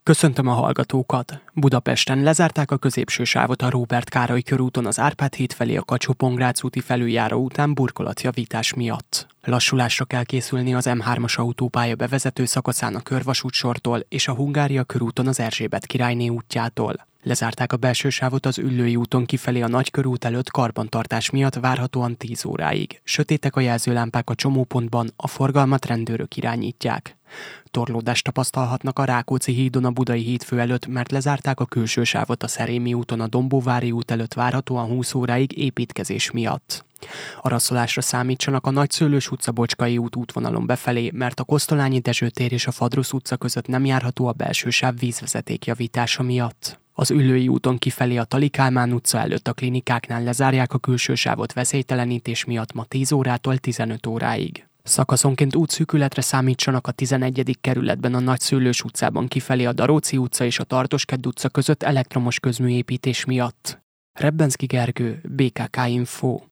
Köszöntöm a hallgatókat! Budapesten lezárták a középső sávot a Róbert Károly körúton az Árpád híd felé a Kacsó-Pongrác úti felüljáró után burkolatjavítás miatt. Lassulásra kell készülni az M3-as autópálya bevezető szakaszán a Körvasútsortól és a Hungária körúton az Erzsébet királyné útjától. Lezárták a belső sávot az Üllői úton kifelé a Nagykörút előtt karbantartás miatt várhatóan 10 óráig. Sötétek a jelzőlámpák a csomópontban, a forgalmat rendőrök irányítják. Torlódást tapasztalhatnak a Rákóczi hídon a Budai hídfő előtt, mert lezárták a külső sávot a Szerémi úton a Dombóvári út előtt várhatóan 20 óráig építkezés miatt. Araszolásra számítsanak a Nagyszőlős utca Bocskai út útvonalon befelé, mert a Kosztolányi Dezső tér és a Fadrusz utca között nem járható a belső sáv vízvezeték javítása miatt. Az Üllői úton kifelé a Tali Kálmán utca előtt a klinikáknál lezárják a külső sávot veszélytelenítés miatt ma 10 órától 15 óráig. Szakaszonként útszűkületre számítsanak a 11. kerületben a Nagyszőlős utcában kifelé a Daróci utca és a Tartoskedd utca között elektromos közműépítés miatt. Rebbenszky Gergő, BKK Info.